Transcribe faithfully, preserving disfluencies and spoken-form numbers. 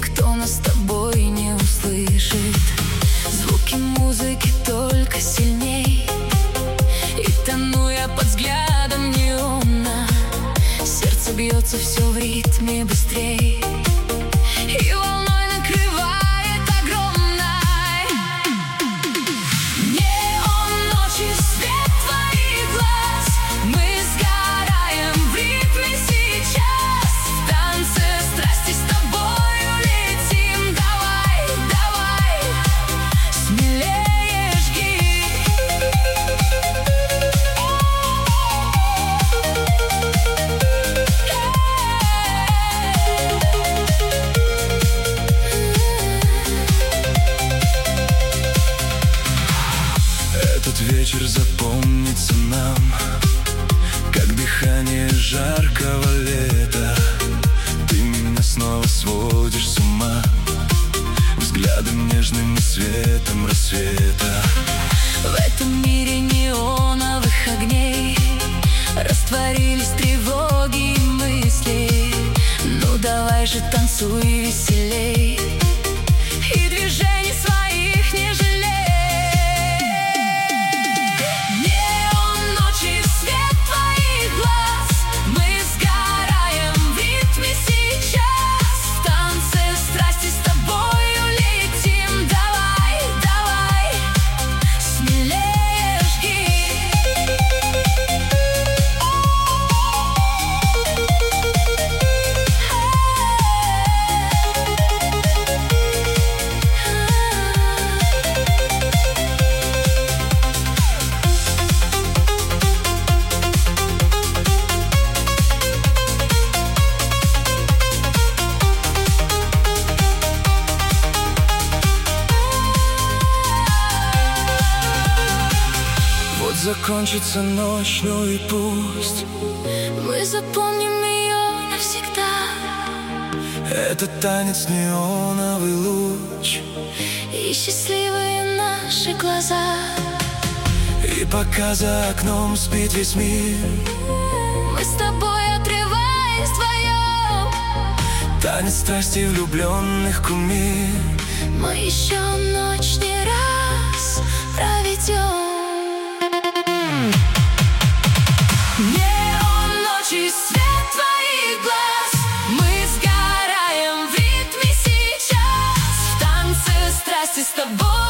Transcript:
никто нас с тобой не услышит. Звуки музыки только сильней, и тону я под взглядом неона. Сердце бьется все в ритме быстрей, и волной накрывает огромной. Неон ночи, свет твоих глаз, мы сгораем в ритме сейчас. В танце страсти с тобою летим. Давай, давай, смелее жги. Этот вечер запомнится нам, как дыхание жаркого лета. Ты меня снова сводишь с ума взглядом нежным и светом рассвета. В этом мире неоновых огней растворились тревоги и мысли. Ну давай же танцуй веселей, и движений своих не жалей. Неон ночи, свет твоих глаз, мы сгораем в ритме сейчас. В танце страсти с тобою летим. Давай, давай, смелее жги. Вот закончится ночь, ну и пусть. Мы запомним ее навсегда. Это танец, неоновый луч, И счастливые наши глаза. и пока за окном спит весь мир, Мы с тобой, отрываясь вдвоем, танец страсти влюбленных кумир. мы еще ночь не раз проведем. Неон ночи, свет твоих глаз, мы сгораем в ритме сейчас. В танце страсти с тобой